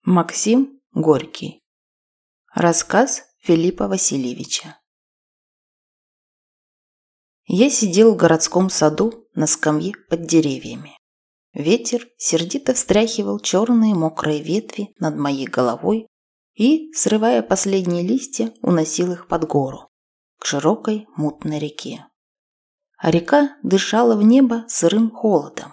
Максим Горький. Рассказ Филиппа Васильевича. Я сидел в городском саду на скамье под деревьями. Ветер сердито встряхивал черные мокрые ветви над моей головой и, срывая последние листья, уносил их под гору, к широкой мутной реке. А река дышала в небо сырым холодом.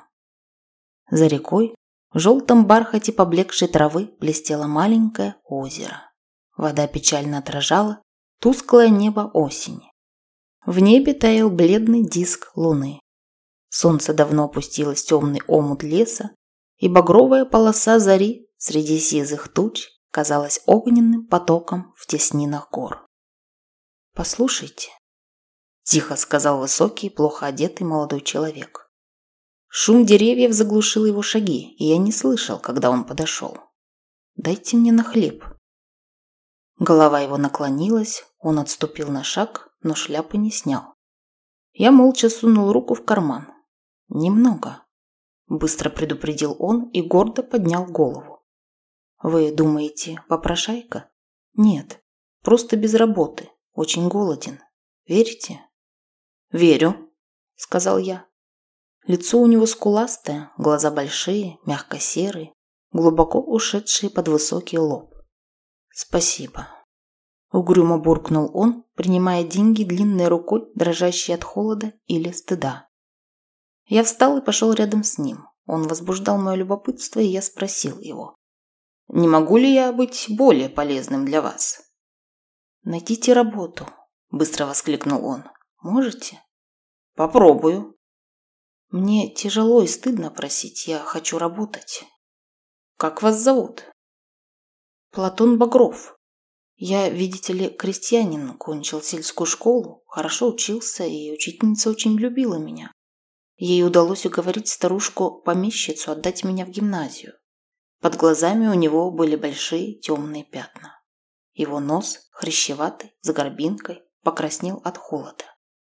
За рекой в желтом бархате поблекшей травы блестело маленькое озеро. Вода печально отражала тусклое небо осени. В небе таял бледный диск луны. Солнце давно опустилось в темный омут леса, и багровая полоса зари среди сизых туч казалась огненным потоком в теснинах гор. «Послушайте», – тихо сказал высокий, плохо одетый молодой человек. Шум деревьев заглушил его шаги, и я не слышал, когда он подошел. «Дайте мне на хлеб». Голова его наклонилась, он отступил на шаг, но шляпы не снял. Я молча сунул руку в карман. «Немного», – быстро предупредил он и гордо поднял голову. «Вы думаете, попрошайка?» «Нет, просто без работы, очень голоден. Верите?» «Верю», – сказал я. Лицо у него скуластое, глаза большие, мягко серые, глубоко ушедшие под высокий лоб. «Спасибо», – угрюмо буркнул он, принимая деньги длинной рукой, дрожащей от холода или стыда. Я встал и пошел рядом с ним. Он возбуждал мое любопытство, и я спросил его: «Не могу ли я быть более полезным для вас?» «Найдите работу», – быстро воскликнул он. «Можете?» «Попробую». «Мне тяжело и стыдно просить, я хочу работать». «Как вас зовут?» «Платон Багров. Я, видите ли, крестьянин, кончил сельскую школу, хорошо учился, и учительница очень любила меня. Ей удалось уговорить старушку-помещицу отдать меня в гимназию. Под глазами у него были большие темные пятна. Его нос, хрящеватый, с горбинкой, покраснел от холода.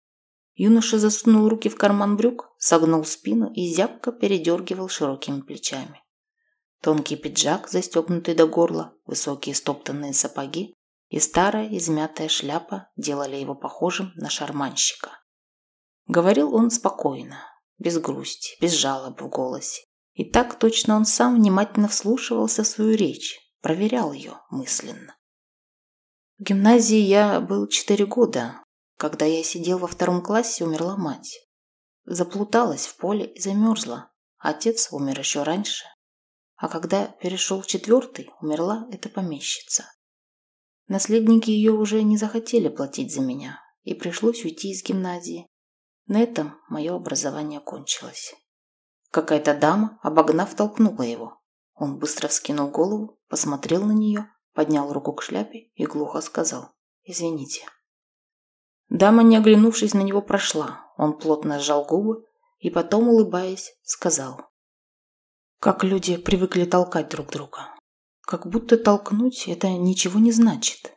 Юноша засунул руки в карман брюк, согнул спину и зябко передергивал широкими плечами. Тонкий пиджак, застегнутый до горла, высокие стоптанные сапоги и старая измятая шляпа делали его похожим на шарманщика. Говорил он спокойно, без грусти, без жалоб в голосе. И так точно он сам внимательно вслушивался в свою речь, проверял ее мысленно. В гимназии я был 4 года. Когда я сидел во 2 классе, умерла мать. Заплуталась в поле и замерзла. Отец умер еще раньше. А когда перешел в 4, умерла эта помещица. Наследники ее уже не захотели платить за меня, и пришлось уйти из гимназии. На этом мое образование кончилось. Какая-то дама, обогнав, толкнула его. Он быстро вскинул голову, посмотрел на нее, поднял руку к шляпе и глухо сказал: «Извините». Дама, не оглянувшись на него, прошла. Он плотно сжал губы и потом, улыбаясь, сказал: «Как люди привыкли толкать друг друга. Как будто толкнуть – это ничего не значит».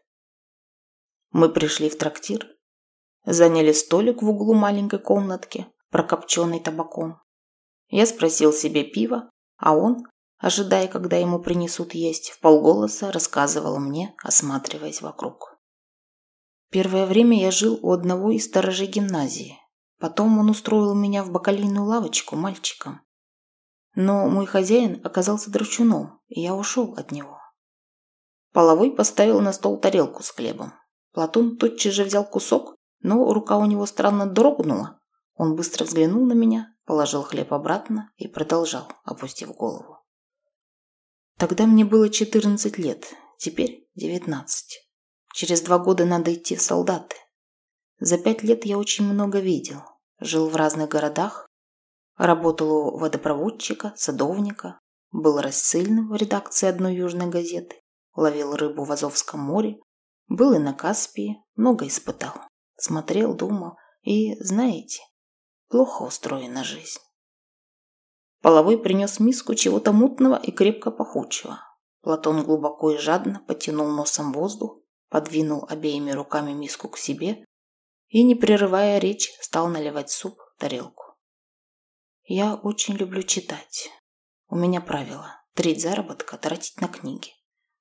Мы пришли в трактир, заняли столик в углу маленькой комнатки, прокопченной табаком. Я спросил себе пива, а он, ожидая, когда ему принесут есть, вполголоса рассказывал мне, осматриваясь вокруг. Первое время я жил у одного из сторожей гимназии. Потом он устроил меня в бакалейную лавочку мальчиком. Но мой хозяин оказался драчуном, и я ушел от него. Половой поставил на стол тарелку с хлебом. Платон тотчас же взял кусок, но рука у него странно дрогнула. Он быстро взглянул на меня, положил хлеб обратно и продолжал, опустив голову. Тогда мне было 14 лет, теперь 19. Через 2 года надо идти в солдаты. За 5 лет я очень много видел. Жил в разных городах. Работал у водопроводчика, садовника. Был рассыльным в редакции одной южной газеты. Ловил рыбу в Азовском море. Был и на Каспии. Много испытал. Смотрел, думал. И, знаете, плохо устроена жизнь. Половой принес миску чего-то мутного и крепко пахучего. Платон глубоко и жадно потянул носом воздух, подвинул обеими руками миску к себе и, не прерывая речь, стал наливать суп в тарелку. Я очень люблю читать. У меня правило: треть заработка тратить на книги.